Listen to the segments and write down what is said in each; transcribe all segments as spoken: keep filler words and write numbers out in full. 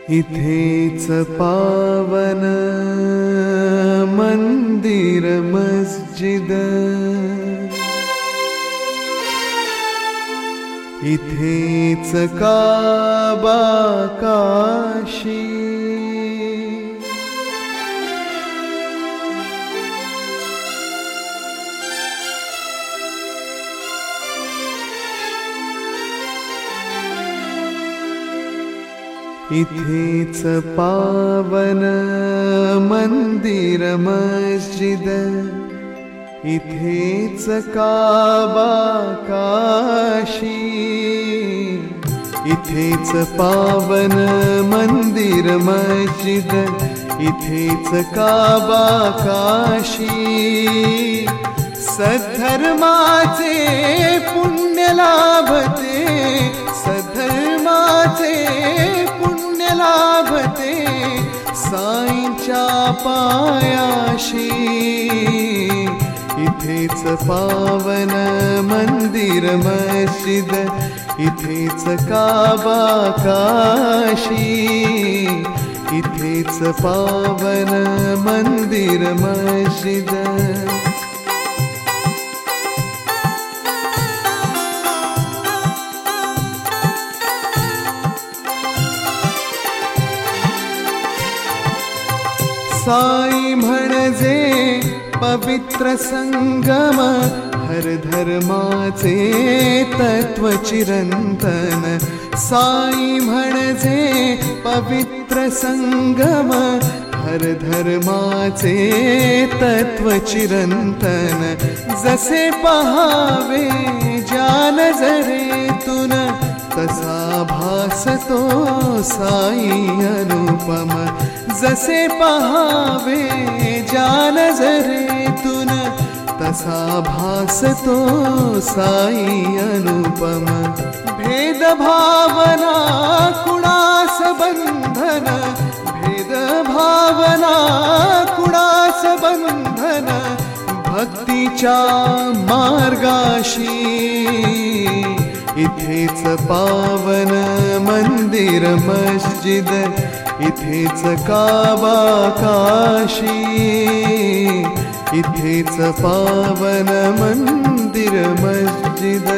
इथेच पावन मंदिर मस्जिद, इथेच काबा काशी, इथेच पावन मंदिर मस्जिद, इथेच काबा काशी, इथेच पावन मंदिर मस्जिद, इथेच काबा काशी, सद्धर्माचे पुण्य लाभते, सद्धर्माचे पुण्य लाभते, साईंच्या पायाशी, इथेच पावन मंदिर मस्जिद, इथेच काबा काशी, इथेच पावन मंदिर मस्जिद. साई म्हणजे पवित्र संगम, हर धर्माचे तत्व चिरंतन. साई म्हणजे पवित्र संगम, हर धर्माचे तत्व चिरंतन. जसे पहावे ज्या नजरेतून, तसा भासतो साई अनुपम. जसे पहावे ज्या नजरेतून, तसा भासतो साई अनुपम. भेद भावना कुणास बंधन, भेद भावना कुणास बंधन, भक्तीच्या मार्गाशी, इथेच पावन मंदिर मस्जिद, इथेच काबा काशी, इथेच पावन मंदिर मस्जिद.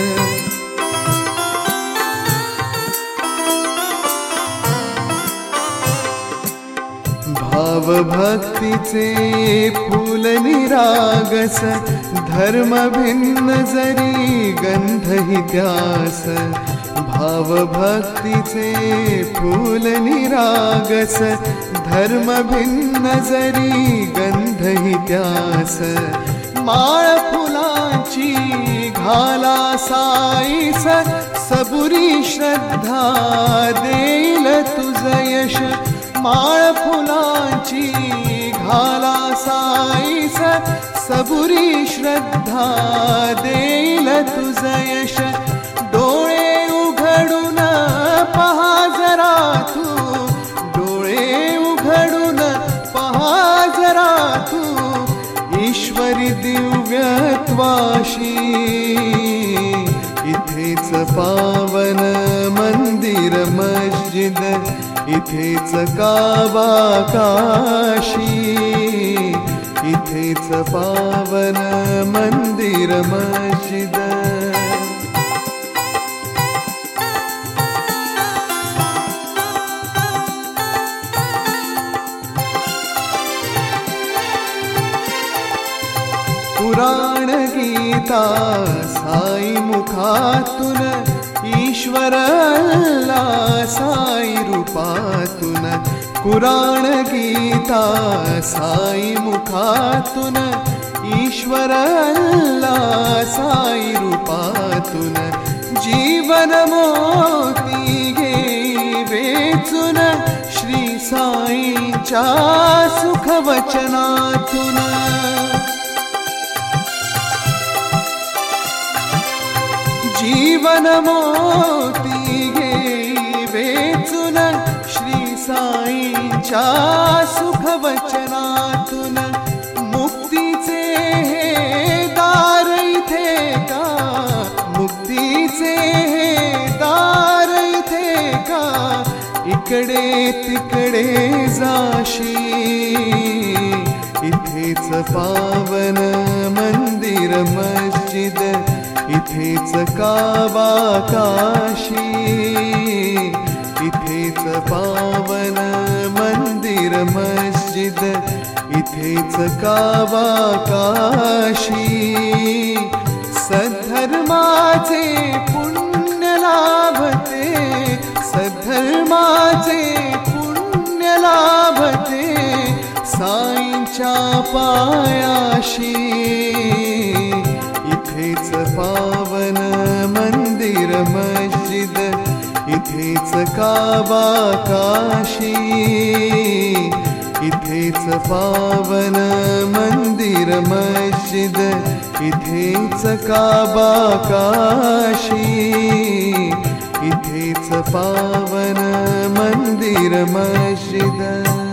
भाव भक्तीचे फूल निरागस, धर्म भिन्न जरी गंधही त्यास. भाव भक्तीचे फूल निरागस, धर्म भिन्न जरी गंधही त्यास. माळ फुलांची घाला साईस, सबुरी श्रद्धा देईल तुझ यश. माळ फुलांची घाला साईस, सबुरी श्रद्धा देईल तुझ यश. डोळे उघडून पहा जरा तू, डोळे उघडून पहा जरा तू, ईश्वरी दिव्यत्वाशी. इथेच पावन मंदिर मस्जिद, इथेच काबा काशी, इथेच पावन मंदिर मस्जिद. पुराण गीता साई मुखातून, ईश्वर अल्ला साई रूपातून. पुराण गीता साई मुखातून, ईश्वर अल्ला साई रूपातून. जीवन मोती घे वेचून, श्री साईंच्या सुख वचनातून. जीवन मोती घे वेचून, श्री साईंच्या सुख वचनातून. मुक्तीचे हे दार इथे का, मुक्तीचे हे दार इथे का, इकडे तिकडे जाशी इथेच पावन मंदिर मस्जिद इथेच काबा काशी इथेच पावन मंदिर मस्जिद इथेच काबा काशी सद्धर्माचे पुण्य लाभते सद्धर्माचे पुण्य लाभते साईंच्या पायाशी इथेच पावन मंदिर मस्जिद इथेच काबा काशी इथेच पावन मंदिर मस्जिद इथेच काबा काशी इथेच पावन मंदिर मस्जिद